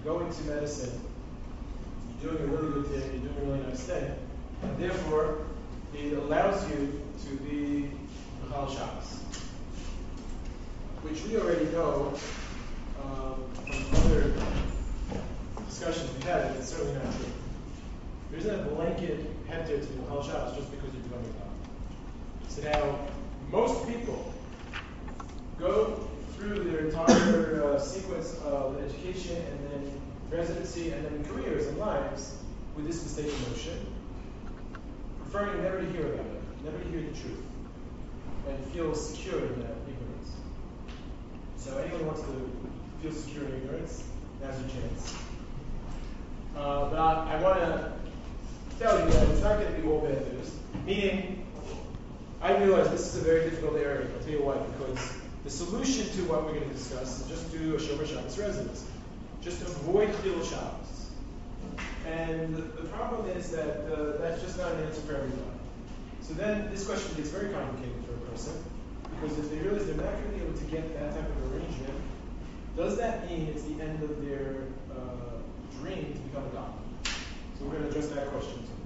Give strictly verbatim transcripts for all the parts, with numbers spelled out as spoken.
go into medicine, you're doing a really good thing, you're doing a really nice thing, and therefore it allows you to be Mechal Shabbos, which we already know um, from other discussions we've had, and it's certainly not true. There isn't a blanket heter to be Mechal Shabbos just because you're becoming God. So now, most people go through their entire uh, sequence of education and then residency and then careers and lives with this mistaken notion, preferring never to hear about it, never to hear the truth, and feel secure in that ignorance. So anyone who wants to feel secure in ignorance, now's your chance. Uh, but I, I want to tell you that it's not going to be all bad news. Meaning, I realize this is a very difficult area. I'll tell you why. Because the solution to what we're going to discuss is just do a Shomer Shabbos residency. Just avoid Chilul Shabbos. And the, the problem is that uh, that's just not an answer for everybody. So then this question gets very complicated for a person. Because if they realize they're not going to be able to get that type of arrangement, does that mean it's the end of their uh, dream to become a doctor? So we're going to address that question too.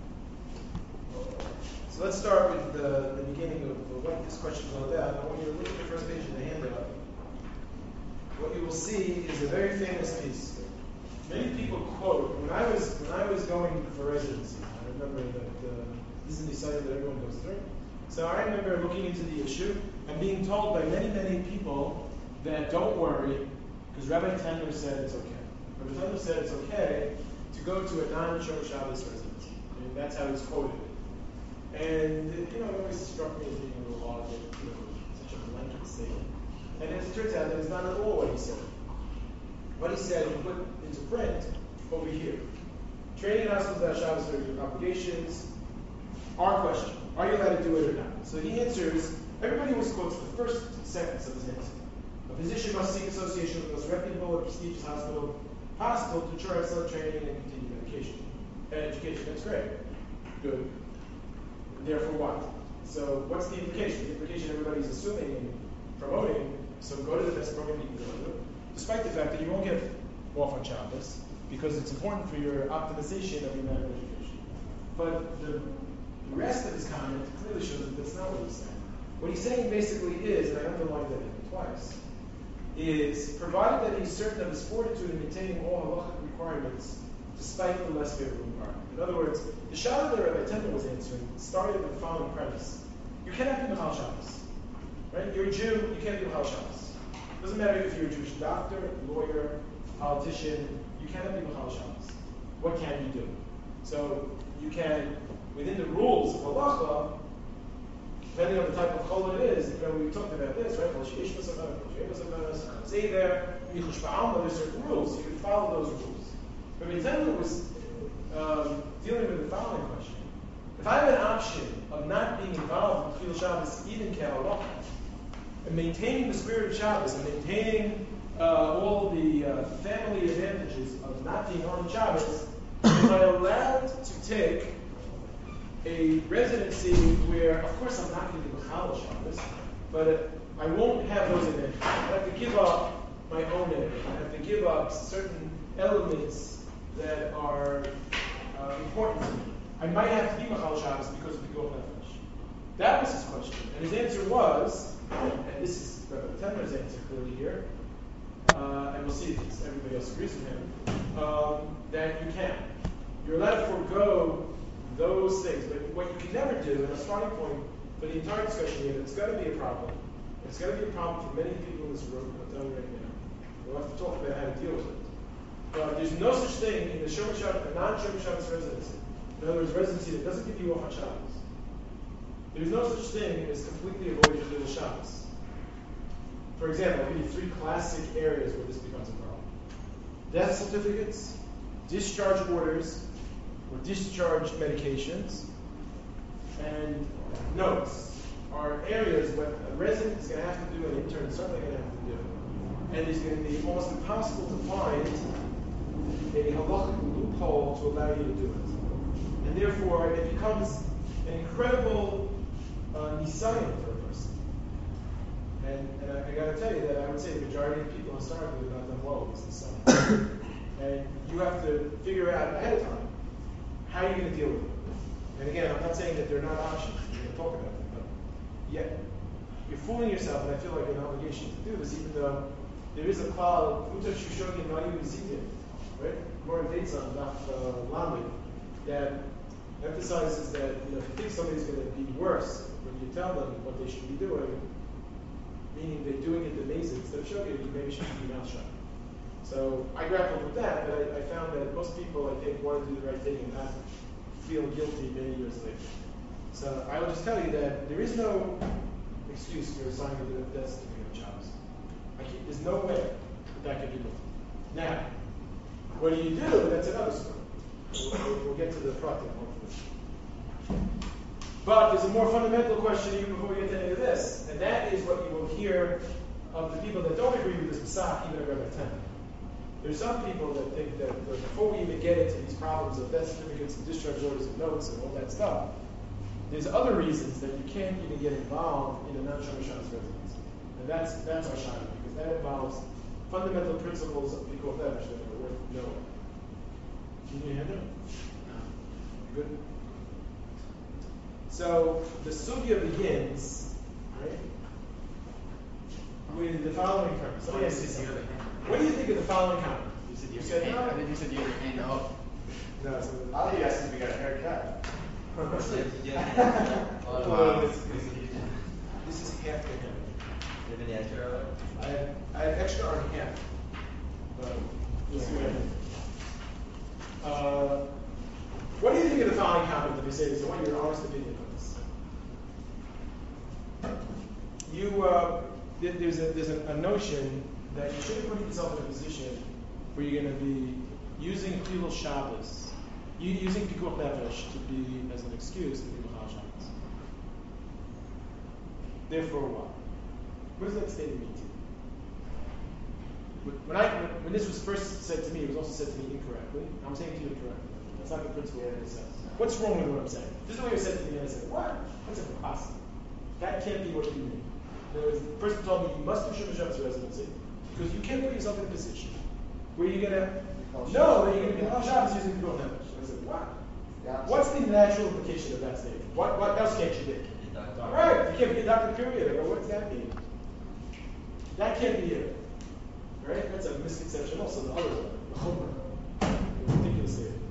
So let's start with the, the beginning of, of what this question is all about. I want you to look at the first page of the handout. What you will see is a very famous piece. Many people quote, when I was when I was going for residency, I remember that uh, this is the site that everyone goes through. So I remember looking into the issue and being told by many, many people that don't worry, because Rabbi Tendler said it's okay. Rabbi Tendler said it's okay to go to a non-Shomer Shabbos residency. I mean, that's how he's quoted. And, you know, it always struck me as being a little odd that, you know, such a blanket statement. And as it turns out, that is not at all what he said. What he said, he put into print over here. Training in hospitals without Shabbos are your obligations. Our question, are you allowed to do it or not? So he answers, everybody always quotes the first sentence of his answer. A physician must seek association with the most reputable and prestigious hospital possible to ensure excellent training and continued education. And education, that's great. Good. Therefore what? So what's the implication? The implication everybody's assuming and promoting, so go to the best program you can go to, despite the fact that you won't get off on Shabbos, because it's important for your optimization of your medical education. But the The rest of his comment clearly shows that that's not what he's saying. What he's saying basically is, and I underlined that twice, is provided that he's certain of his fortitude in maintaining all halachic requirements despite the less favorable environment. In other words, the Shabbos that Rabbi Tendler was answering started with the following premise. You cannot be Mechal Shabbos. Right? You're a Jew, you can't be Mechal Shabbos. Doesn't matter if you're a Jewish doctor, lawyer, politician, you cannot be Mechal Shabbos. What can you do? So you can, within the rules of halacha, depending on the type of chol it is, you know, we talked about this, right? Say there, there's certain rules. You can follow those rules. But Tendler was um, dealing with the following question. If I have an option of not being involved in Chilul Shabbos, even Kehalacha, and maintaining the spirit of Shabbos, and maintaining uh, all the uh, family advantages of not being on Shabbos, am I allowed to take a residency where, of course, I'm not going to be Mechal Shabbos, but uh, I won't have those advantages. I have to give up my own area. I have to give up certain elements that are uh, important to me. I might have to be Mechal Shabbos because of the Pikuach Nefesh. That was his question. And his answer was, and, and this is Rabbi Tendler's answer clearly here, uh, and we'll see if everybody else agrees with him, um, that you can. You're allowed to forego those things. But what you can never do, and a starting point for the entire discussion here, it's going to be a problem. It's going to be a problem for many people in this room. I'm telling you right now. We'll have to talk about how to deal with it. But there's no such thing in the Shomer Shabbos, a non-Shomer Shabbos residency. In other words, residency that doesn't give you off on Shabbos. There's no such thing as completely avoiding Chilul Shabbos. For example, I'll give you three classic areas where this becomes a problem. Death certificates, discharge orders, or discharge medications, and notes are areas where a resident is going to have to do, an intern is certainly going to have to do. And it's going to be almost impossible to find a halachic loophole to allow you to do it. And therefore, it becomes an incredible uh, nisayon for a person. And, and I, I got to tell you that I would say the majority of people historically have not done well with this nisayon. And you have to figure out ahead of time how you're going to deal with it. And again, I'm not saying that they're not options. We're going to talk about them, but yet you're fooling yourself, and I feel like an obligation to do this, even though there is a klal, Uta Shushogin Mayu Zitin, right? More dates on Daf Lamed, that emphasizes that, you know, if you think somebody's going to be worse when you tell them what they should be doing, meaning they're doing it amazing instead of shogin, you maybe should keep your mouth shut. So I grappled with that, but I, I found that most people, I think, want to do the right thing and not feel guilty many years later. So I will just tell you that there is no excuse for assigning the death certificate of jobs. I keep, there's no way that that could be moved. Now, what do you do? That's another story. We'll, we'll, we'll get to the product hopefully. But there's a more fundamental question even before we get to any of this, and that is what you will hear of the people that don't agree with this Pesach, even at Rebbe ten. There's some people that think that before we even get into these problems of death certificates and discharge orders and notes and all that stuff, there's other reasons that you can't even get involved in a non-Shomer Shabbos residence. And that's that's our shayla, because that involves fundamental principles of Pikuach Nefesh that are worth knowing. Can you hear them? No. Good. So the sugya begins, right, with the following premise. Let me ask you something. What do you think of the following comment? You said you, you said no. I think you said you had your hand up. No, so all you asked is we got a haircut. well, this, this, this is half the hair. Do you have any extra? I have, I have extra on half. But we'll see what I do. Uh, what do you think of the following comment that we say this? I want your honest opinion on this. You, uh, th- there's a there's a, a notion that you shouldn't put yourself in a position where you're going to be using Chilul Shabbos, you, using Pikuach Nefesh to be as an excuse to be Mechal Shabbos. Therefore, what? What does that statement mean to you? When I when this was first said to me, it was also said to me incorrectly. I'm saying to you incorrectly. That's not the principle that it says. What's wrong with what I'm saying? This is the way it was said to me, and I said, what? That's impossible. That can't be what you mean. In other words, the person told me you must do Shomer Shabbos residency because you can't put yourself in a position where you're going to know that you're going to be Mechal Shabbos using Pikuach Nefesh. I said, what? What's the natural implication of that statement? What what else can't you do? All right, you can't be a doctor, period. I go, what does that mean? That can't be it. Right? That's a misconception. Also, the other one. Ridiculous statement.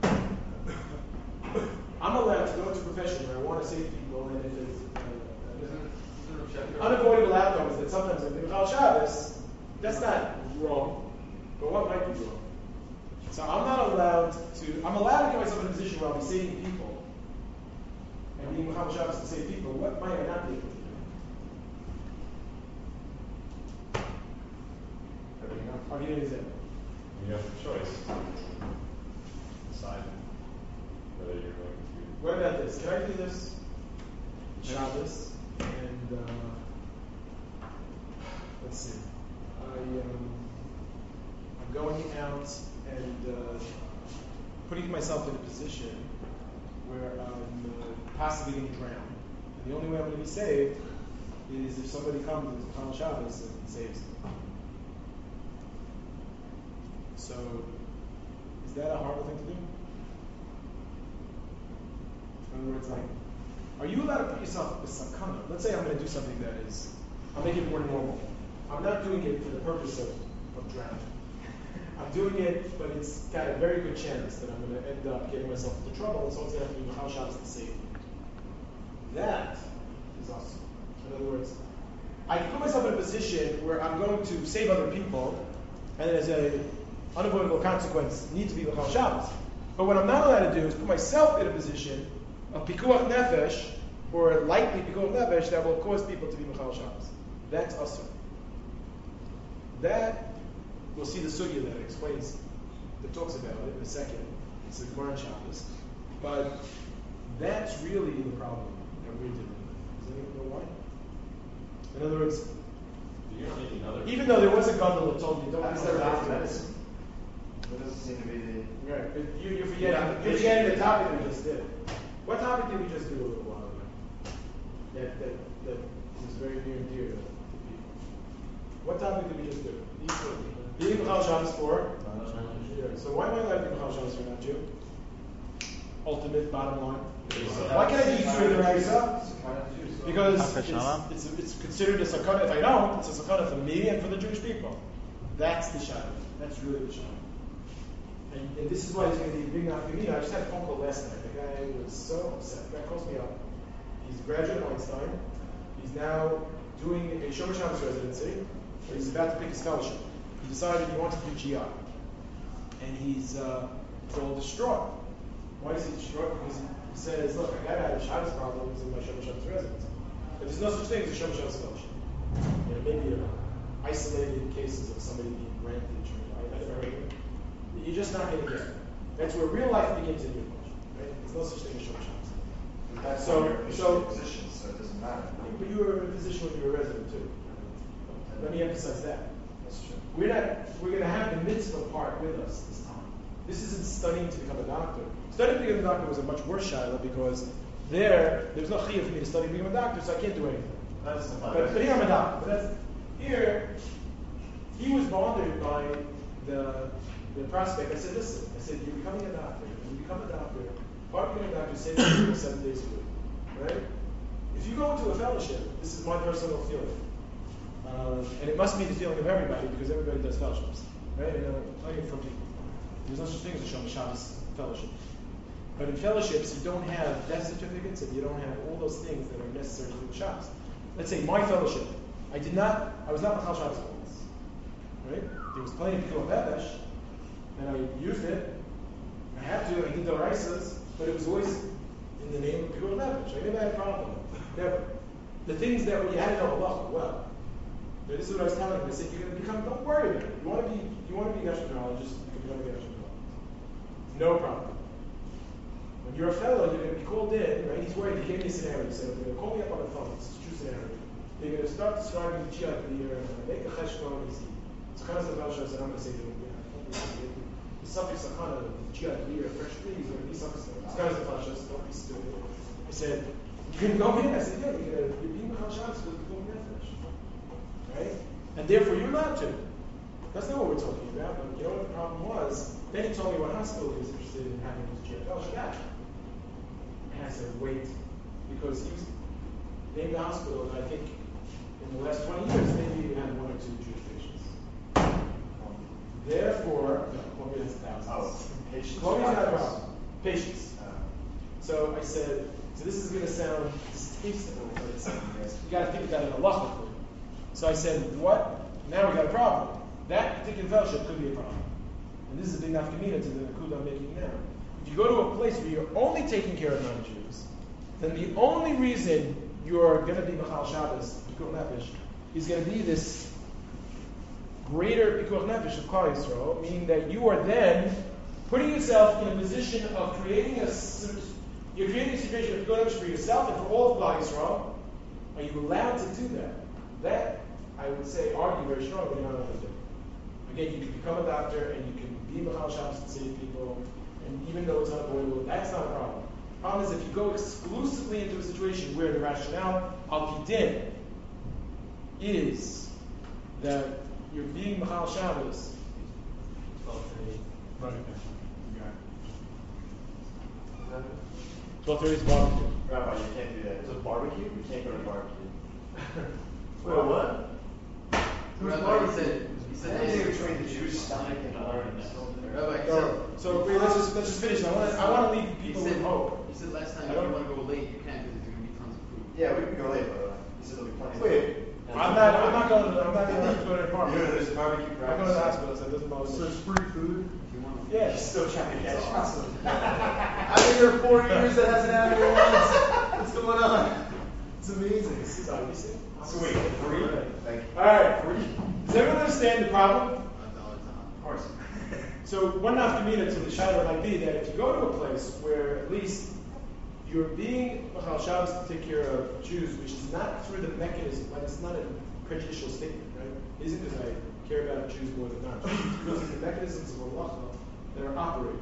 I'm allowed to go into a profession where I want to save people, and if there's uh, unavoidable outcomes that sometimes in Mechal Shabbos, that's not wrong, but what might be wrong? So I'm not allowed to, I'm allowed to get myself in a position where I'll be saving people, and being Mechal Shabbos to save people. What might I not be able to do? I'll give you an example. You have the choice to decide whether you're going to. What about this? Can I do this? Shabbos, and uh, let's see. I, um, I'm going out and uh, putting myself in a position where I'm uh, possibly going to drown. And the only way I'm going to be saved is if somebody comes and Mechal Shabbos and saves me. So, is that a horrible thing to do? In other words, like, are you allowed to put yourself in sakana? Let's say I'm going to do something that is, I'll make it more normal. I'm not doing it for the purpose of, of drowning. I'm doing it, but it's got a very good chance that I'm going to end up getting myself into trouble, and so it's going to have to be Mechal Shabbos to save me. That is awesome. In other words, I can put myself in a position where I'm going to save other people, and as a unavoidable consequence, need to be Mechal Shabbos. But what I'm not allowed to do is put myself in a position of Pikuach Nefesh, or likely Pikuach Nefesh, that will cause people to be Mechal Shabbos. That's asur. That, we'll see the sugya that explains, that talks about it in a second. It's a Gemara Shabbos. But that's really the problem that we're dealing with. Does anyone know why? In other words, You don't need another. even though there was a gadol that told you, don't That's use the that doctor medicine. That doesn't seem to be the. Right, but you, you're forgetting, Yeah, you're forgetting the topic we just did. What topic did we just do a little while ago? That, that, that was very near and dear to people. What topic did we just do? Eating Mechal Shabbos for? Yeah. So why am I allowed to be Machal Shabbos if I'm not Jew? Ultimate bottom line. Uh, Why can't I do Yisrael D'Oraisa? Because Chas it's, v'shalom. it's, it's considered a sakana. If I don't, it's a sakana for me and for the Jewish people. That's the shadow. That's really the shadow. And, and this is why there's going to be a big nafkamina. I just had a phone call last night. The guy was so upset. The guy calls me up. He's a graduate of Einstein. He's now doing a Shomer Shabbos residency. Or he's about to pick his fellowship. He decided he wants to do G I. And he's, uh, he's all distraught. Why is he distraught? Because he says, look, I got out of Shabbos problems in my Shomer Shabbos residence. But there's no such thing as a Shomer Shabbos fellowship. You know, maybe uh, isolated cases of somebody being granted. I, I never heard of it. You're just not going to get it. That's where real life begins in your life. Right? There's no such thing as Shomer Shabbos. That's So- so, you're so- position, so it doesn't matter. But you were in a position when you were a resident too. Let me emphasize that. That's true. We're not. We're going to have the mitzvah part with us this time. This isn't studying to become a doctor. Studying to become a doctor was a much worse shiloh because there, there's no chiyuv for me to study to become a doctor, so I can't do anything. That's the fun. But, but here I'm a doctor. But that's, here, he was bothered by the the prospect. I said, listen. I said, you're becoming a doctor. When you become a doctor, part of becoming a doctor is saving people seven days a week, right? If you go into a fellowship, this is my personal feeling, uh, and it must be the feeling of everybody because everybody does fellowships, right? And, uh, I from people. There's no such thing as a Shomer Shabbos fellowship. But in fellowships, you don't have death certificates and you don't have all those things that are necessary to do Shabbos. Let's say my fellowship, I did not, I was not Machal Shabbos always, right? There was plenty of Pikuach Nefesh, and I used it. I had to, I did the Raisas, but it was always in the name of Pikuach Nefesh. I never had a problem. Never. The things that you had to know Allah well. This is what I was telling him. I said, you're going to become, don't worry about it. You want to be, you want to be a gastroenterologist, you can become a gastroenterologist. No problem. When you're a fellow, you're going to be called in, right? He's worried. He gave me a scenario. He said, they're going to call me up on the phone. This is a true scenario. They're going to start describing the Chiat the year, and I'm going to make a cheshbon. It's kind of the Belshas, and I'm going to say to him, yeah, the suffix sakana, the Chiat the year, fresh trees, are going to be suffix. It's kind of the Belshas, don't be stupid. I said, you can go in. I said, yeah, you're going to, you're being Machal Shabbos with the Pikuach Nefesh. Right? And therefore you're allowed to. That's not what we're talking about, but you know what the problem was? Then he told me what hospital he was interested in having his G F L. Shagat. And I said, wait, because he was named the hospital, and I think in the last twenty years, maybe we had one or two Jewish patients. Therefore, no, Columbia has thousands. Oh, patients. Columbia's not a problem. Patients. Uh, So I said, so this is going to sound distasteful, but it's, you got to think about it halachically. So I said, what? Now we got a problem. That particular fellowship could be a problem. And this is a big nafkamina to the nakuda I'm making now. If you go to a place where you're only taking care of non-Jews, then the only reason you're going to be Machal Shabbos, Pikuach Nefesh, is going to be this greater Pikuach Nefesh of Klal Yisrael, meaning that you are then putting yourself in a position of creating a, you're creating a situation of Pikuach Nefesh for yourself and for all of Klal Yisrael. Are you allowed to do that? That, I would say, argue very strongly you're not allowed to do. Again, you can become a doctor and you can be Machal Shabbos and save people, and even though it's unavoidable, that's not a problem. The problem is if you go exclusively into a situation where the rationale al pidin is that you're being Machal Shabbos. Right. twelve thirty is barbecue. Rabbi, you can't do that. It's a barbecue? You can't go to barbecue. Wait, what? Who's Rabbi, barbecue? he said, he said, Anything between the Jews' stomach and ours. Rabbi, he said, So, so wait, let's just let's just finish. I want to I want to leave he people said, with hope. he said last time I if you don't- want to go late, you can't because there's going to be tons of food. Yeah, we can go late, but uh, he said there'll be plenty. Wait, I'm not I'm not going to I'm not going to go to the You know, apartment. there's barbecue I'm practice. going to the hospital, so it doesn't bother me. free food? If you want to. Yeah. He's still trying to catch us. I've been here four years that hasn't happened once. What's going on? It's amazing. This is obviously. Sweet, free? Like, All right. Does everyone understand the problem? of course. So one nafkamina to the shadow might be that if you go to a place where at least you're being Machal Shabbos to take care of Jews, which is not through the mechanism, like it's not a prejudicial statement, right? It isn't because I care about Jews more than not. It's because of the mechanisms of Allah that are operating.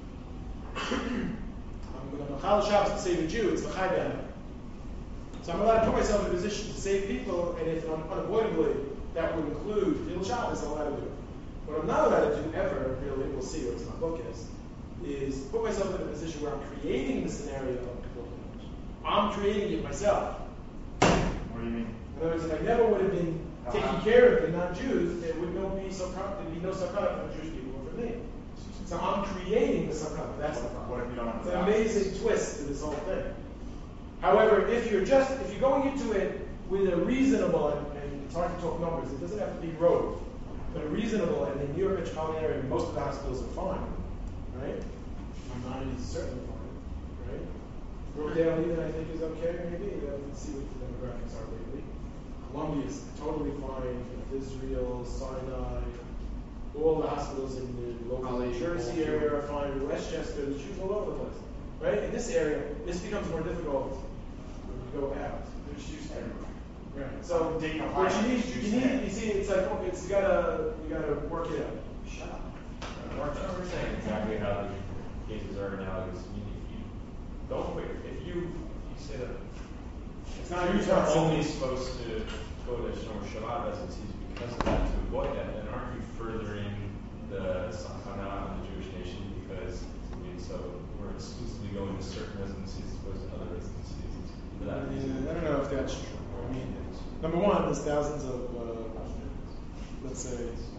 I'm going to Machal Shabbos to save a Jew, it's L'chai B'Adam. So I'm allowed to put myself in a position to save people, and if un- unavoidably that would include Hil Shabbos, I'm allowed to do it. What I'm not allowed to do ever, really, we'll see what's my book is, is put myself in a position where I'm creating the scenario of pilgrimage. I'm creating it myself. What do you mean? In other words, if I never would have been taking Uh-huh. care of the non-Jews, there would no be some there'd be no sakana for the Jewish people or for me. So I'm creating the sakana. That's the problem. What if you don't have It's the an options? amazing twist to this whole thing. However, if you're just if you're going into it with a reasonable and, and it's hard to talk numbers, it doesn't have to be rogue, but a reasonable, and in New York metropolitan area, most of the hospitals are fine, right? Mine is certainly fine, right? Rodale even I think is okay, maybe. Let's see what the demographics are lately. Columbia is totally fine. Israel, Sinai, all the hospitals in the local New Jersey area are fine. Westchester, there's Jews all over the place, right? In this area, this becomes more difficult when you go out. There's Jews everywhere. Right. So Dayton, what Ohio, you need, Jews you need, there. you see, it's like oh, it's you gotta you gotta work it out. Shut up. Mark, I was saying exactly how the cases are analogous. I mean, if you don't wait, if you, you say that It's not Jews your are only only. supposed to go to Shomer Shabbat residencies because of that, to avoid that, then aren't you furthering the Sakana on the Jewish nation? Because, I mean, so we're exclusively going to certain residencies as opposed to other residencies for that reason. I don't know if that's true. I mean, number one, there's thousands of, uh, let's say,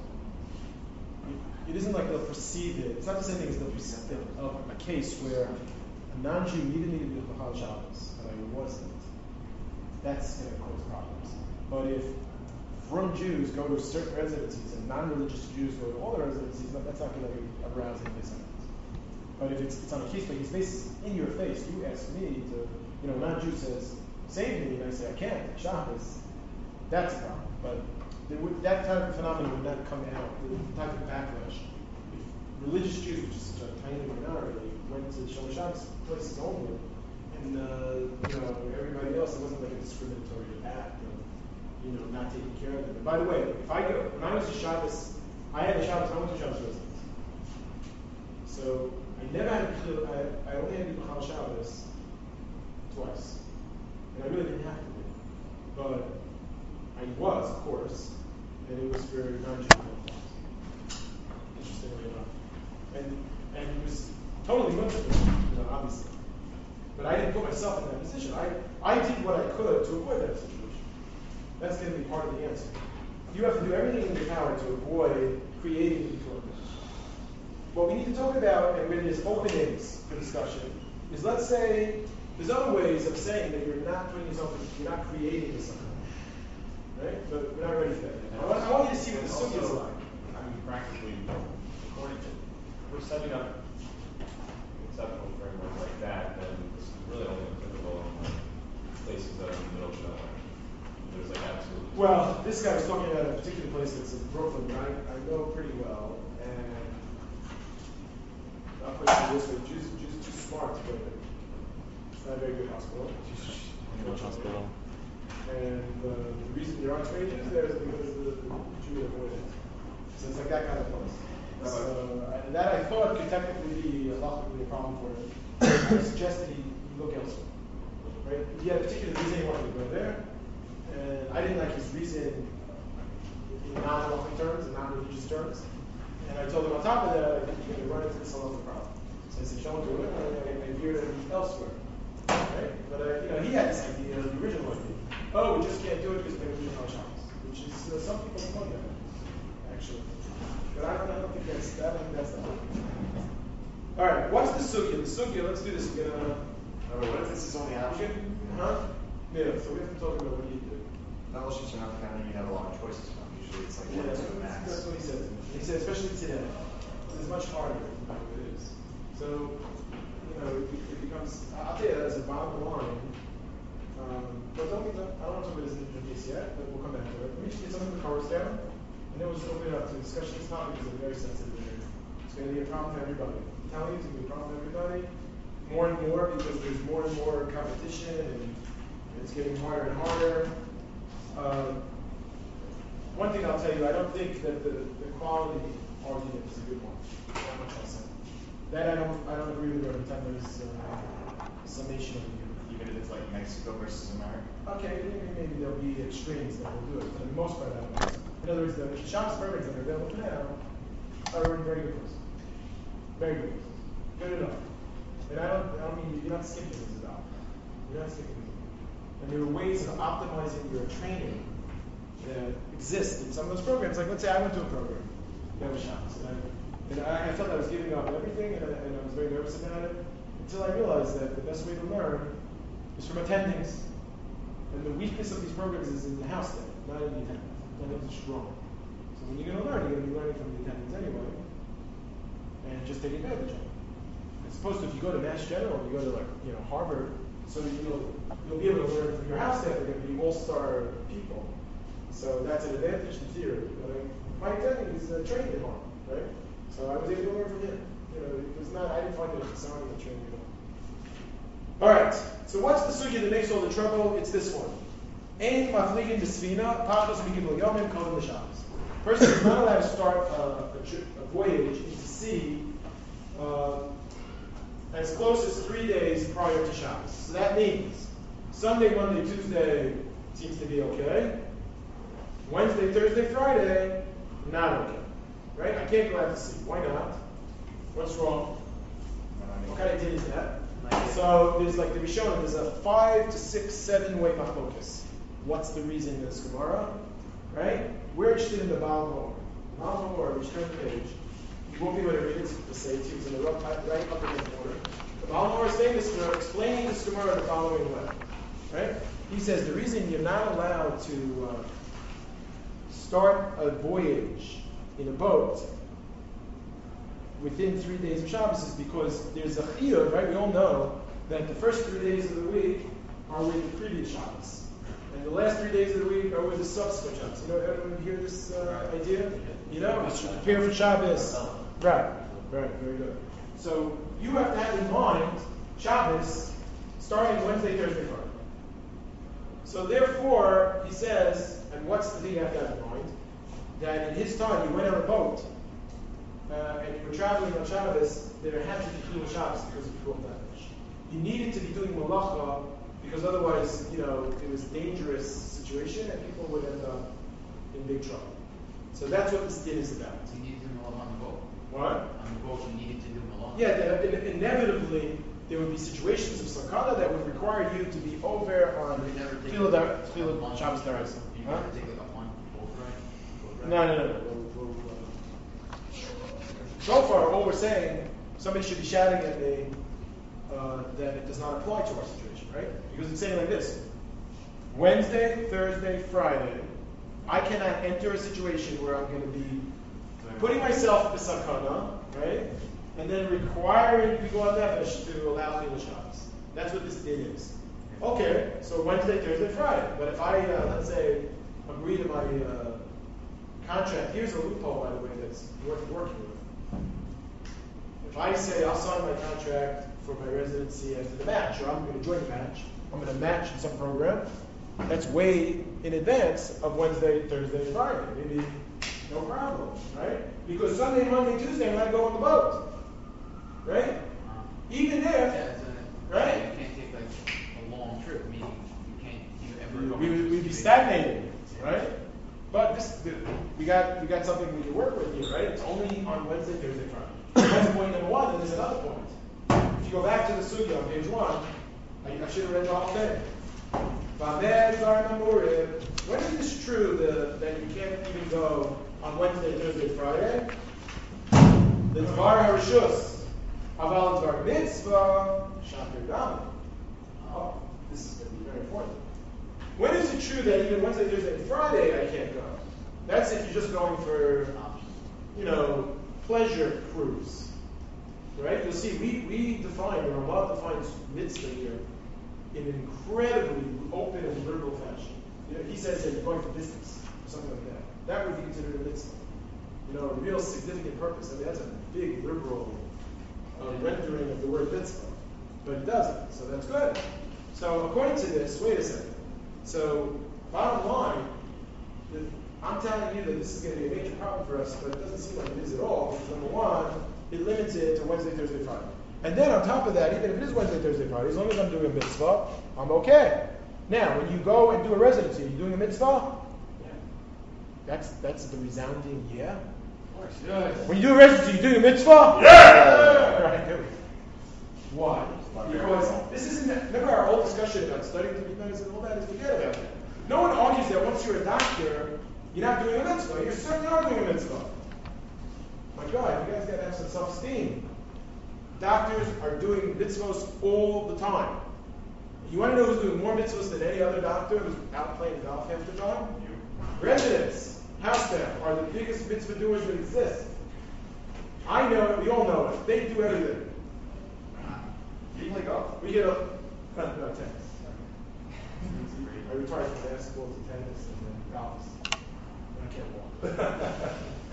it isn't like they'll perceive it. It's not the same thing as they'll perceive it of a case where a non-Jew needed me to be Chachal Shabbos, and I wasn't. That's going to cause problems. But if from Jews go to certain residencies and non-religious Jews go to all the residencies, that's not going to be arousing this sentence. But if it's, it's on a case-by-case basis, in your face, you ask me to, you know, a non-Jew says, save me, and I say, I can't, Shabbos, that's a problem. But there would, that type of phenomenon would not come out, the type of backlash. If religious Jews, which is such a tiny minority, went to Shomer Shabbos places only, and, uh, you know, everybody else, it wasn't like a discriminatory act of, you know, not taking care of them. And by the way, if I go, when I was to Shabbos, I had a Shabbos, I went to Shabbos residence. So, I never had a clue, I, I only had to do Chal Shabbos twice. And I really didn't have to do it. But I was, of course, and it was for non-Jewish interestingly enough. And, and it was totally mutual, you know, obviously. But I didn't put myself in that position. I, I did what I could to avoid that situation. That's going to be part of the answer. You have to do everything in your power to avoid creating the torment. What we need to talk about, and when there's openings for discussion, is let's say there's other ways of saying that you're not putting yourself, you're not creating something. Right? But we're not ready for that yet. I want, I want you to see what the sugi is Also, like. I mean, practically, according to, if we're setting up conceptual framework like that, then this is really only applicable in places that are in the middle of nowhere. There's like absolutely. Well, this guy was talking about a particular place that's in Brooklyn that I, I know pretty well, and I'll put it this way: Jews, Jews are too smart to go there. It's not a very good hospital. Which hospital? And uh, the reason there aren't trade Jews there is because the, the Jew avoided it. So it's like that kind of place. So uh, and that I thought could technically be a logically a problem for him. I suggested he look elsewhere. Right? He had a particular reason he wanted to go there, and I didn't like his reason in non-wealthy terms and non-religious terms. And I told him on top of that, I think you're going to run into this halacha problem. So I said, don't do it, and I veered him elsewhere. Right? But uh, you know, he had this idea, the original idea. Oh, we just can't do it because we're doing our shops, which is uh, some people know that actually. But I don't, I don't think that's that. I think that's the whole thing. All right, what's the sugya? The sugya. Let's do this. We're gonna. Oh, wait, what if this is only option? Huh? Yeah. So we have to talk about what you do. Fellowships are not the kind of thing you have a lot of choices from. Usually it's like Yeah, one that's, to a that's, max. that's what he said. to me. He said, especially today, it's much harder to know what it is. So, you know, it, it becomes. I'll tell you that as a bottom line. Um, but don't get, I don't want to talk about this in the case yet, but we'll come back to it. Let me just get some of the cards down, and then we'll just open it up to discussion. This topic is a very sensitive area. It's going to be a problem for everybody. I'm telling you, it's going to be a problem for everybody. More and more because there's more and more competition, and it's getting harder and harder. Um, one thing I'll tell you, I don't think that the, the quality argument is a good one. That much I'll say. That I don't, I don't agree with Rabbi Temler's uh, summation of the Even if it's like Mexico versus America. Okay, maybe, maybe there'll be extremes that will do it, but for the most part, I don't think so. In other words, the Shabbos permits that are available now are in very good place. Very good place. Good enough. And I don't, I don't mean, you're not skipping this about. You're not skipping this. And there are ways of optimizing your training that exist in some of those programs. Like, let's say I went to a program that was Shabbos, and I, and I, I felt I was giving up everything, and I, and I was very nervous about it, until I realized that the best way to learn is from attendings. And the weakness of these programs is in the house day, not in the attendings. Attendings are strong. So when you're going to learn, you're going to be learning from the attendings anyway, and just take advantage of it. As opposed to if you go to Mass General, you go to like, you know, Harvard, so you'll, you'll be able to learn from your house staff. They're going to be all-star people. So that's an advantage in theory. But I, my attending is uh, trained at Harvard, right? So I was able to learn from him. You know, it was not, I didn't find it sounding the training at all. All right. So what's the sugya that makes all the trouble? It's this one. Ein mafligin b'sfina, pachos mikim l'yomim kodem l'shabbos. Person is not allowed to start uh, a, trip, a voyage into sea uh, as close as three days prior to Shabbos. So that means Sunday, Monday, Tuesday seems to be okay. Wednesday, Thursday, Friday, not okay. Right? I can't go out to sea. Why not? What's wrong? What kind of did is that? So there's like the Rishonim, there's a five to six, seven way machlokas. What's the reason in this Gemara? Right? We're interested in the Baal Mor. Baal Mor, which turn the page. You won't be able to read it to say it. It's in the right, right upper hand corner. The Baal Mor is famous for explaining this Gemara the following way. Right? He says the reason you're not allowed to uh, start a voyage in a boat within three days of Shabbos is because there's a chiyuv, right? We all know that the first three days of the week are with the previous Shabbos. And the last three days of the week are with the subsequent Shabbos. You know, everyone hear this uh, idea? You know, we should prepare for Shabbos. Right, right, very good. So you have to have in mind Shabbos starting Wednesday, Thursday, Friday. So therefore, he says, and what's the thing you have to have in mind? That in his time, you went on a boat, Uh, and you were traveling on Shabbos, there had to be Chilul Shabbos because of Pikuach Nefesh. You needed to be doing Malacha because otherwise, you know, it was a dangerous situation and people would end up in big trouble. So that's what this din is about. So you need to do Malach on the boat. What? On the boat, you needed to do Malach. Yeah, the, in, inevitably, there would be situations of Sakana that would require you to be over on You never take Chilul like, Dar- Chilul one- Shabbos Daraisa. You Huh? never take like a one boat ride? Boat ride? No, no, no, no. We'll, we'll, uh, So far, all we're saying, somebody should be shouting at me uh, that it does not apply to our situation, right? Because it's saying like this: Wednesday, Thursday, Friday, I cannot enter a situation where I'm going to be putting myself in the sakana, right? And then requiring people on nefesh to allow Chilul Shabbos. That's what this din is. Okay, so Wednesday, Thursday, Friday. But if I, uh, let's say, agree to my uh, contract, here's a loophole, by the way, that's worth working with. If I say I'll sign my contract for my residency after the match, or I'm going to join the match, I'm going to match in some program, that's way in advance of Wednesday, Thursday, Friday. Maybe no problem, right? Because Sunday, Monday, Tuesday, I'm going to go on the boat, right? Even if, Yeah, it's a, right? You can't take like a long trip, meaning you can't you ever go we into would a we'd be situation- stagnating, right? But this, we got we got something we can work with here, right? It's only on Wednesday, Thursday, Friday. That's point number one, and there's another point. If you go back to the sugya on page one, I, I should have read the whole thing. When is this true the, that you can't even go on Wednesday, Thursday, Friday? The Dvar HaRishus, Aval Dvar Mitzvah, Shapir Dami. Oh, this is going to be very important. When is it true that even Wednesday, Thursday, and Friday I can't go? That's if you're just going for, you know, pleasure cruise. Right? You'll see, we, we define, or Ramah defines mitzvah here in an incredibly open and liberal fashion. You know, he says that you're going for business, or something like that. That would be considered a mitzvah. You know, a real significant purpose. I mean, that's a big liberal uh, rendering of the word mitzvah. But it doesn't, so that's good. So according to this, wait a second. So, bottom line, the, I'm telling you that this is going to be a major problem for us, but it doesn't seem like it is at all, because number one, it limits it to Wednesday, Thursday, Friday. And then on top of that, even if it is Wednesday, Thursday, Friday, as long as I'm doing a mitzvah, I'm okay. Now, when you go and do a residency, are you doing a mitzvah? Yeah. That's that's the resounding yeah. Yes. When you do a residency, you doing a mitzvah? Yeah! Right, good. Why? Because this isn't, remember our old discussion about studying to be medicine and all that, is forget about that. No one argues that once you're a doctor, you're not doing a mitzvah. You certainly are doing a mitzvah. My God, you guys gotta have some self-esteem. Doctors are doing mitzvahs all the time. You want to know who's doing more mitzvahs than any other doctor who's out playing golf half the time? You. Residents, house staff are the biggest mitzvah doers that exist. I know it, we all know it. They do everything. You play golf? We get a, no, no, tennis. I retired from basketball to tennis and then golf. I can't walk.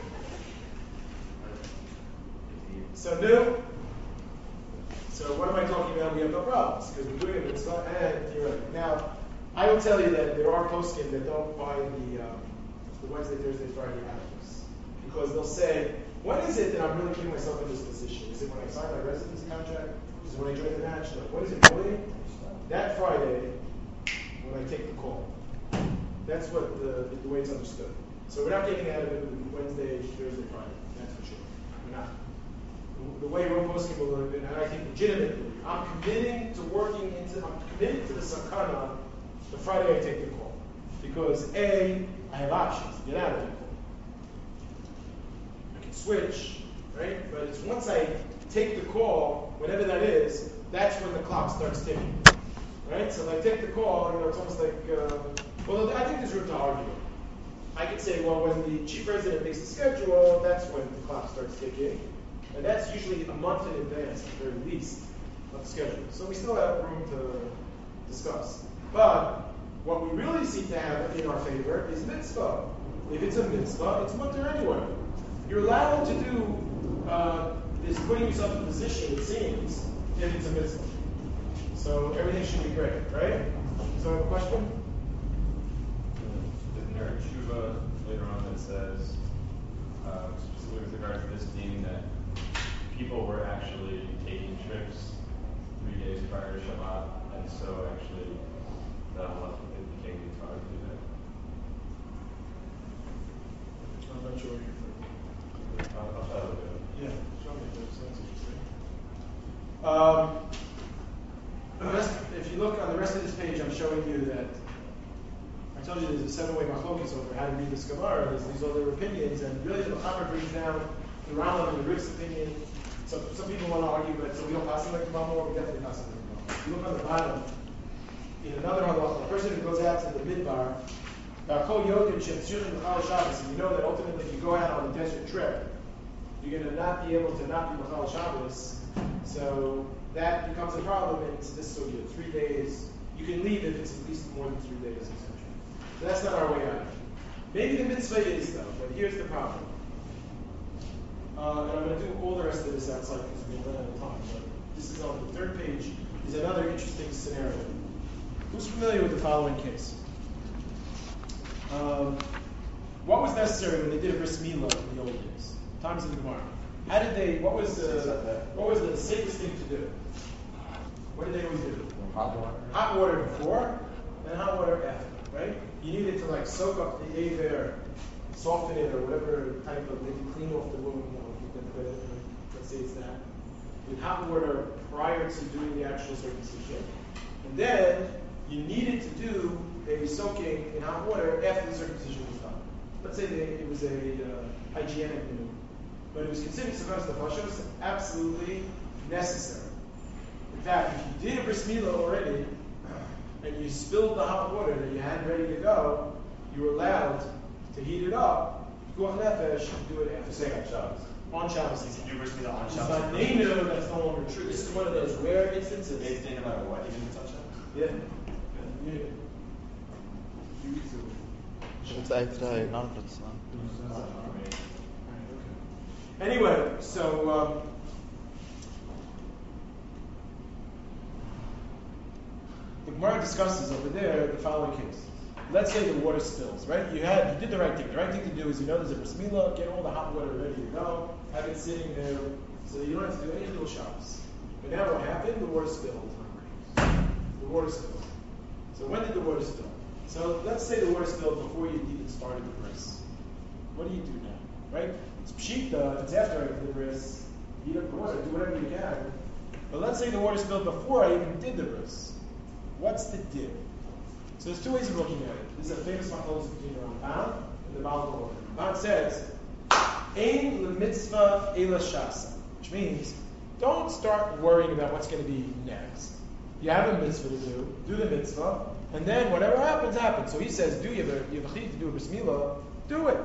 So new. So what am I talking about? We have no problems because we're doing a mitzvah and theoretically. Now, I will tell you that there are poskim that don't buy the um, the Wednesday, Thursday, Friday hours because they'll say, when is it that I'm really putting myself in this position? Is it when I sign my residency contract? Is it when I join the match? No. What is it really? That Friday when I take the call. That's what the, the, the way it's understood. So we're not getting out of it Wednesday, Thursday, Friday. That's for sure. We're not. The way Rome Poskim will live in, and I think legitimately, I'm committing to working into, I'm committed to the sakana the Friday I take the call. Because A, I have options to get out of the call. I can switch, right? But it's once I take the call, whatever that is, that's when the clock starts ticking. Right? So if I take the call, you know, it's almost like, uh, well, I think there's room to argue. I could say, well, when the chief resident makes the schedule, that's when the clock starts ticking. And that's usually a month in advance, at the very least, of the schedule. So we still have room to discuss. But what we really seem to have in our favor is mitzvah. If it's a mitzvah, it's mutter anyway. You're allowed to do uh, this putting yourself in a position, it seems, if it's a mitzvah. So everything should be great, right? So a question? Isn't there a tshuva later on that says, uh, specifically with regard to this theme, that people were actually taking trips three days prior to Shabbat, and so actually that left it became hard to do that? I'm not sure what you're referring I'll, I'll try to look it up. to. Yeah, show me. That sounds interesting. Um, the rest, if you look on the rest of this page, I'm showing you that I told you there's a seven-way machlokes over how to read this Gemara. There's these other opinions, and really the Mechaber brings down the Rambam and the Rif's opinion. So some people want to argue, but so we don't pass it like the Rambam, we definitely pass it like the Rambam. If you look on the bottom, in another halacha, a person who goes out to the midbar, Ba'kol Yodim Shem Tzurchim B'chal Shabbos, and you know that ultimately if you go out on a desert trip, you're going to not be able to not be B'chal Shabbos. So that becomes a problem, and it's this sugya, three days. You can leave if it's at least more than three days, et cetera. So that's not our way out. Maybe the mitzvah is though, but here's the problem. Uh, and I'm going to do all the rest of this outside because we're running out of time. But this is on the third page. Is another interesting scenario. Who's familiar with the following case? Um, what was necessary when they did a bris milah in the old days? Times in the Gemara. How did they? What was the? What was the safest thing to do? What did they always do? Hot water. Hot water before and hot water after, right? You needed to like soak up the aver, soften it, or whatever type of maybe clean off the wound. You know, if you can put it, let's say it's that. With hot water prior to doing the actual circumcision, and then you needed to do a soaking in hot water after the circumcision was done. Let's say that it was a uh, hygienic maneuver, but it was considered sakanas nefashos. It was absolutely necessary. In fact, if you did a bris milah already, and you spilled the hot water that you had ready to go, you were allowed to heat it up. Pikuach nefesh, do it after Say on Shabbos. on Shabbos. You can do bris milah on It's Shabbos. not named, that's no longer true. This is one of those rare instances. Eighth day no matter what, even if it's on Shabbos. Yeah. Yeah. Few weeks ago. It's eighth day, none of it's not. Anyway, so um, the Gemara discusses over there the following case. Let's say the water spills, right? You had, you did the right thing. The right thing to do is, you know, there's a bris milah, get all the hot water ready to go, have it sitting there, so you don't have to do any little shots. But now what happened? The water spilled. The water spilled. So when did the water spill? So let's say the water spilled before you even started the bris. What do you do now, right? It's pshita, it's after I did the bris, heat up the water, do whatever you can. But let's say the water spilled before I even did the bris. What's the dip? So there's two ways of looking at it. This is a famous machlokes between the Ramban and the Baal Kohen. Ramban says, Ein lemitzvah ela shasa, which means don't start worrying about what's going to be next. You have a mitzvah to do, do the mitzvah, and then whatever happens, happens. So he says, do you have a, you have a chiyuv to do a bris milah, do it.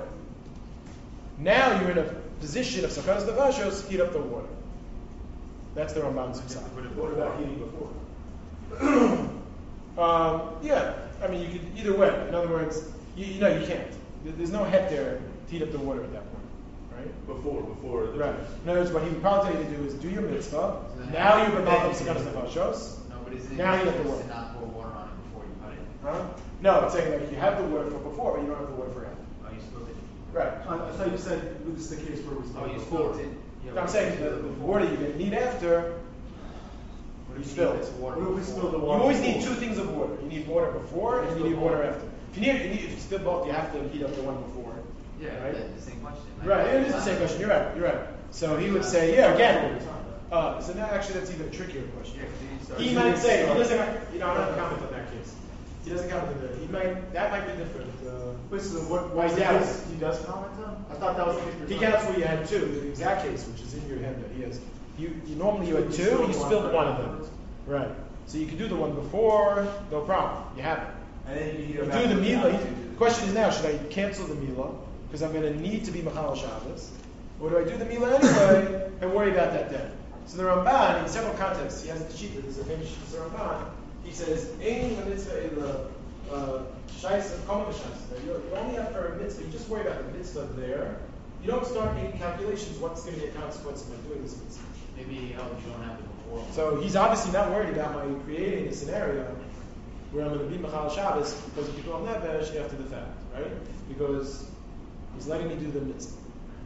Now you're in a position of sakanas nefashos, heat up the water. That's the Ramban's side. What about heating before? um, yeah, I mean, you could either way. In other words, you, you know, you can't. There's no head there to heat up the water at that point, right? Before, before. The Right. In other words, what he would probably tell you to do is do your mitzvah. Now you're involved in sakanas nefashos. No, but is it Now you have to to work. not pour water on it before you cut it? Huh? No, it's saying like you have the water for before, but you don't have the water for after. Oh, you spilled it. Right. I, I thought you said this is the case where it was Oh, you before. spilled it. Yeah, No, I'm but saying you the, spilled the it before. water you're going to need after, What do you you spill. need this water What if we before? spill the you water? always need before? two things of water. You need water before and you need water after. If you need, you need if you spill both, you have to heat up the one before. Yeah, right? that's the same question. Like, Right, it is the same question. You're right. You're right. So he would say, yeah, again. Uh, so now actually that's even a trickier question. Yeah, 'cause you start- He might say he doesn't. You know, I'm not comment on that case. He doesn't comment on that. He might. That might be different. Uh, Wait, so what, Why what's the doubt case it? he does comment on? I thought that was the case. for He Tom. counts where you had two. The exact case, which is in your head, that he has. You, you normally you had two. You spilled one of them. Right. So you can do the one before, no problem. You have it. And then you heat You up do after the the milah. time. The question is now: should I cancel the milah because I'm going to need to be machal Shabbos, or do I do the milah anyway and worry about that then? So the Ramban, in several contexts, he has the sheet. There's a famous sheet. The Ramban. He says, "Ein mitzvah ela shaisa kama shaisa." You only have for a mitzvah. You just worry about the mitzvah there. You don't start making calculations. What's going to be a consequence of my doing this mitzvah? Maybe oh, you don't have it before. So he's obviously not worried about my creating a scenario where I'm going to be Machal Shabbos because of Pikuach Nefesh after the fact, right? Because he's letting me do the mitzvah.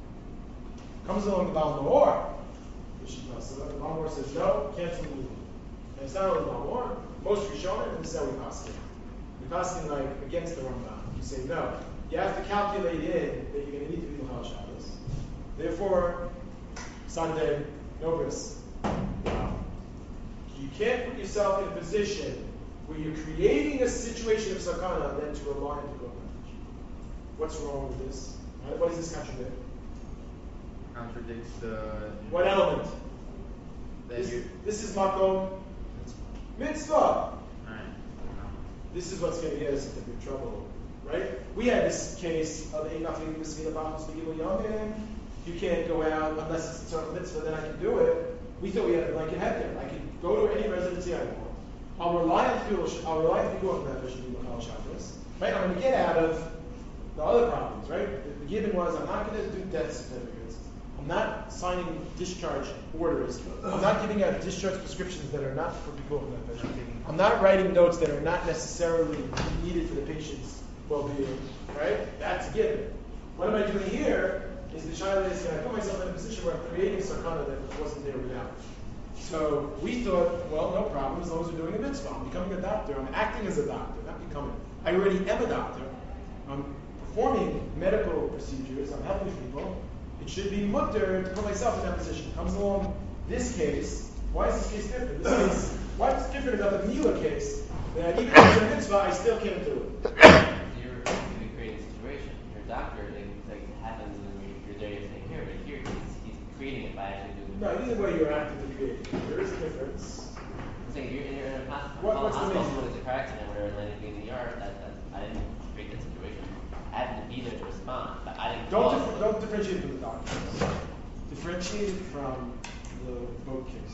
Comes along the Baal Mahor, the Baal Mahor says, no, cancel the mitzvah. And it's not only Baal Mahor, most Rishonim, and this is how we pass it. We pass it like against the Ramban. You say, no, you have to calculate in that you're going to need to be Machal Shabbos. Therefore, Sunday, no bris. You can't put yourself in a position where you're creating a situation of sakana and then to rely on Pikuach Nefesh. What's wrong with this? Right? What does this contradict? Contradicts the. What element? That This, you. this is makom mitzvah. Alright. This is what's going to get us into big trouble, right? We had this case of ein nafli b'svila b'achos b'gilul yomim. You can't go out unless it's a certain mitzvah, then I can do it. We thought we had a blanket head there. I could go to any residency I want. I'll rely on Pikuach, I'll rely on Pikuach Nefesh and do Machal Shabbos. Right? I'm going to get out of the other problems, right? The, the given was I'm not going to do death certificates. I'm not signing discharge orders. I'm not giving out discharge prescriptions that are not for Pikuach Nefesh. I'm not writing notes that are not necessarily needed for the patient's well-being. Right? That's a given. What am I doing here? Is the child is, can I put myself in a position where I'm creating sakana that wasn't there without? So we thought, well, no problem, as long as we're doing a mitzvah. I'm becoming a doctor. I'm acting as a doctor, not becoming. I already am a doctor. I'm performing medical procedures. I'm helping people. It should be mutter to put myself in that position. Comes along this case. Why is this case different? This case, what's different about the Mila case? That even if it's a mitzvah, I still can't do it. You're going to create a situation. You're a doctor, like, like it happens, and then you're, you're there to take care of it. Here, he's, he's creating it by actually doing it. No, either way, you're actively creating. There is a difference. I'm saying you're, you're in a hospital, What- what's the hospital reason? when it's a car accident, where they're landing in the yard. That, that I didn't create that situation. I happened to be there to respond, but I didn't. Don't cause dif- it. don't differentiate from the doctor. Differentiate it from the boat case.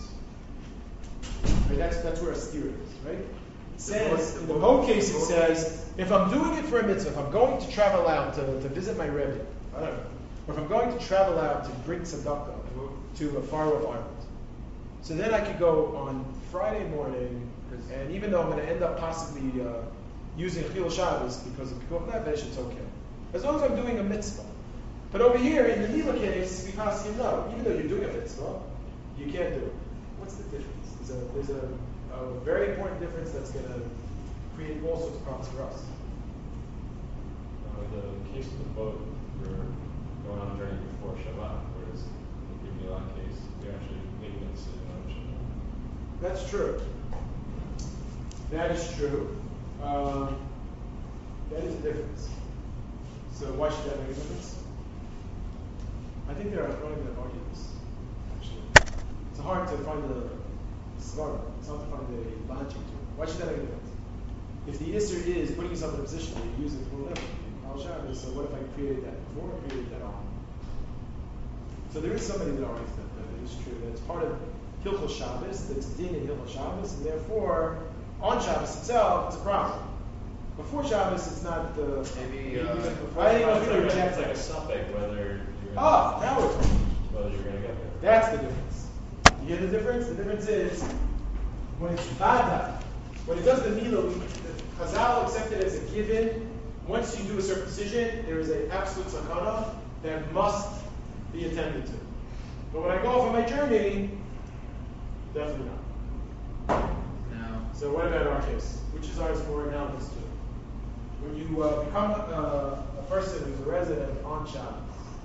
Right, that's that's where a steer is, right? It says in the boat case it says if I'm doing it for a mitzvah, if I'm going to travel out to, to visit my rebbe, I don't know, or if I'm going to travel out to bring tzedakah to a far off island, so then I could go on Friday morning, and even though I'm going to end up possibly uh, using Chil Shabbos because of Pikuach Nefesh, it's okay. As long as I'm doing a mitzvah. But over here, in the Mila case, we pass him no. Even though you're doing a mitzvah, you can't do it. What's the difference? There's a, there's a, a very important difference that's going to create all sorts of problems for us. Uh, the case of the boat, where going on a journey before Shabbat, whereas in the Milan case, you're actually making a decision on Shabbat. That's true. That is true. Um, that is a difference. So why should that make a difference? I think there are going to be arguments, actually. It's hard to find a svara. It's hard to find a logic to it. Why should that make a difference? If the Isser is putting yourself in a position where you use it for whatever, Al Shabbos, so what if I created that before I created that on? So there is somebody that argues that, that it is true, that it's part of Hilchos Shabbos, that's din in Hilchos Shabbos, and therefore, on Shabbos itself, it's a problem. Before Shabbos, it's not the. Maybe, uh, uh, I think it's it's like, reject it's like a suffix whether you're gonna, Ah, now we're talking. whether you're gonna get there. That's the difference. You hear the difference? The difference is when it's bada, when it does the mila, we- the Chazal accepted as a given. Once you do a circumcision, there is an absolute sakana that must be attended to. But when I go off on my journey, definitely not. Now, So what about our case? Which is ours more analogous to? When you uh, become a, a person who's a resident on Shabbos,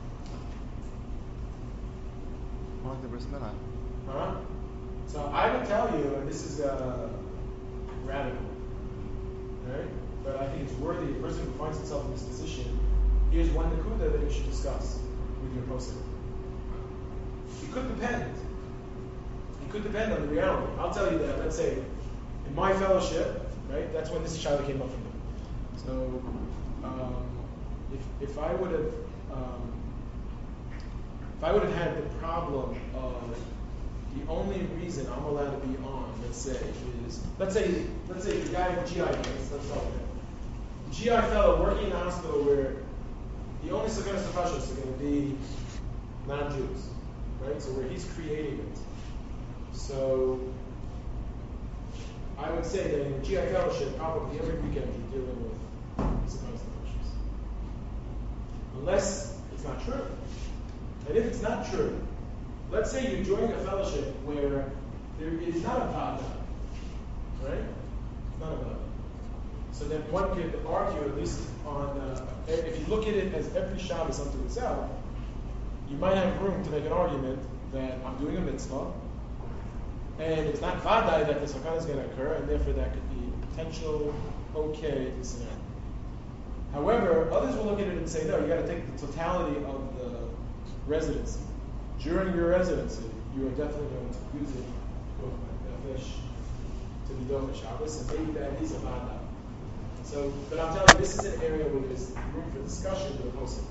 More like the bris milah. huh? So I would tell you, and this is uh, radical, right? But I think it's worthy. A person who finds himself in this position, here's one nakuda that you should discuss with your posting. It could depend. It could depend on the reality. I'll tell you that. Let's say in my fellowship, right? That's when this child came up from me. So um, if if I would have um, if I would have had the problem of the only reason I'm allowed to be on, let's say, is let's say let's say the guy with G I case, let's start with him. The G I fellow working in a hospital where the only sakanas nefashos are going to be non-Jews, right? So where he's creating it. So I would say that in the G I fellowship, probably every weekend you're dealing with sakanas nefashos, unless it's not true. And if it's not true, let's say you're joining a fellowship where there is not a vada, right? It's not a vada. So then one could argue, at least on, uh, if you look at it as every Shabbos unto itself, you might have room to make an argument that I'm doing a mitzvah, and it's not vada that the sakana is going to occur, and therefore that could be potential okay scenario. However, others will look at it and say, no, you got to take the totality of the residency. During your residency, you are definitely going to use it with fish to be done with Shabbos, and maybe that is a vada. So, but I'm telling you, this is an area where there's room for discussion with the person.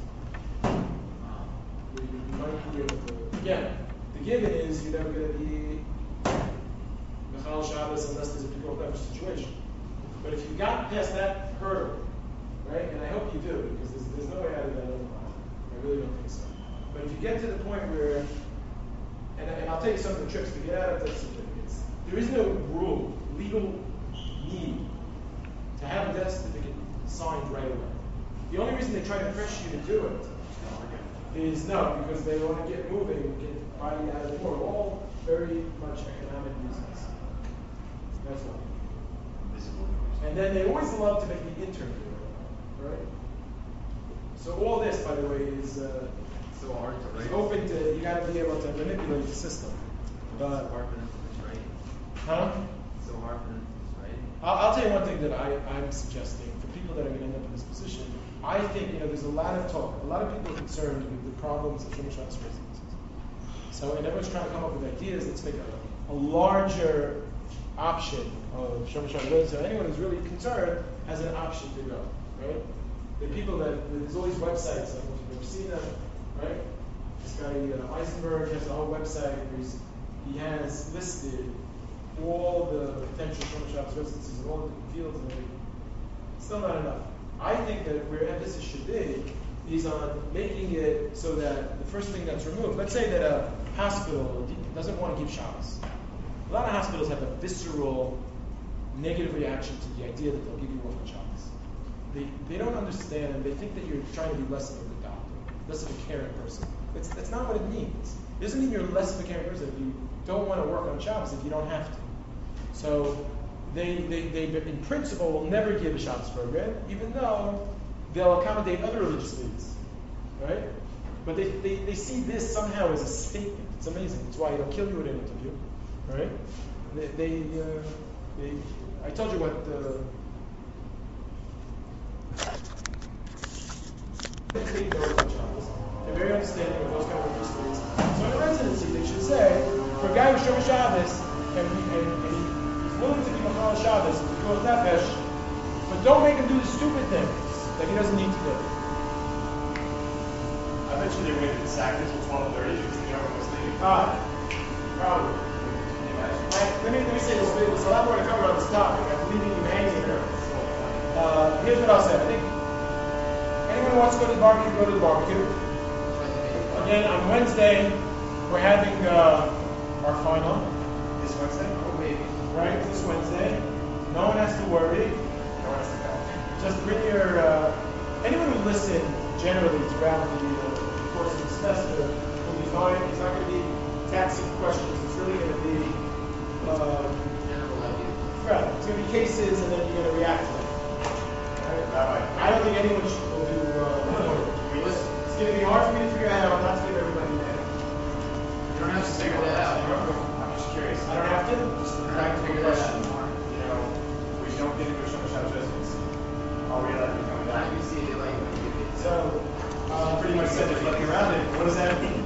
You, you might be able to, again, the given is you're never going to be Mechal Shabbos unless there's a people of situation. But if you got past that hurdle, right, and I hope you do, because there's, there's no way out of that otherwise. I really don't think so. But if you get to the point where, and, and I'll tell you some of the tricks to get out of death certificates. There is no rule, legal need to have a death certificate signed right away. The only reason they try to press you to do it is no, because they want to get moving, get body out of the door. All very much economic reasons. That's why. And then they always love to make the intern do it, right? So all this, by the way, is uh, so hard to is write. open to, you got to be able to manipulate the system. But, It's hard for them to just write. huh? It's so hard for them to just write. I'll, I'll tell you one thing that I, I'm suggesting for people that are going to end up in this position. I think, you know, there's a lot of talk, a lot of people are concerned with the problems of Shomer Shabbos residences. So, and everyone's trying to come up with ideas. Let's make a, a larger option of Shomer Shabbos residency. So anyone who's really concerned has an option to go, right? The people that, there's all these websites, I don't know if you've ever seen them, right? This guy, uh, Eisenberg, has a whole website where he's, he has listed all the potential Shomer Shabbos residencies in all the different fields and everything. Still not enough. I think that where emphasis should be is on making it so that the first thing that's removed, let's say that a hospital doesn't want to give Shabbos. A lot of hospitals have a visceral negative reaction to the idea that they'll give you off on Shabbos. They, they don't understand, they think that you're trying to be less of a good doctor, less of a caring person. That's, that's not what it means. It doesn't mean you're less of a caring person if you don't want to work on Shabbos if you don't have to. So they, they, they in principle will never give a Shabbos program, even though they'll accommodate other religious needs, right? But they, they, they see this somehow as a statement. It's amazing. It's why it'll kill you at an interview, right? They, they, uh, they I told you what. Uh, Take note of Shabbos. They're very understanding of those kind of histories. So in a residency, they should say, for a guy who's Shomer Shabbos, and, he, and, and he, he's willing to be Machal Shabbos, to go with Nefesh, but don't make him do the stupid things that he doesn't need to do. I bet you they waited exactly till twelve thirty because the government was leaving. Ah, probably. I, let, me, let me say this, there's a lot more to cover on this topic. I'm leaving you hanging there. Uh, here's what I'll say. I think anyone who wants to go to the barbecue, go to the barbecue. Again, on Wednesday, we're having uh, our final. This Wednesday? Oh, maybe. Right, this Wednesday. No one has to worry. No one has to go. Just bring your, uh, anyone who listened generally throughout the uh, course of the semester will be fine. It's not going to be taxing questions. It's really going to be, uh, General idea. right, it's going to be cases and then you're going to react to them. Right? Rabbi. I don't think anyone should, will do, uh, more. We listen. It's going to be hard for me to figure out how not to give everybody an A. You don't have to figure that out. I'm just curious. I don't have to? Just a You don't have to practical figure that question. out. You know, we don't get into a Shomer Shabbos residency. Are we allowed to be coming Now down? you see it like when you get it. So, You uh, pretty much said there's nothing around it. What does that mean?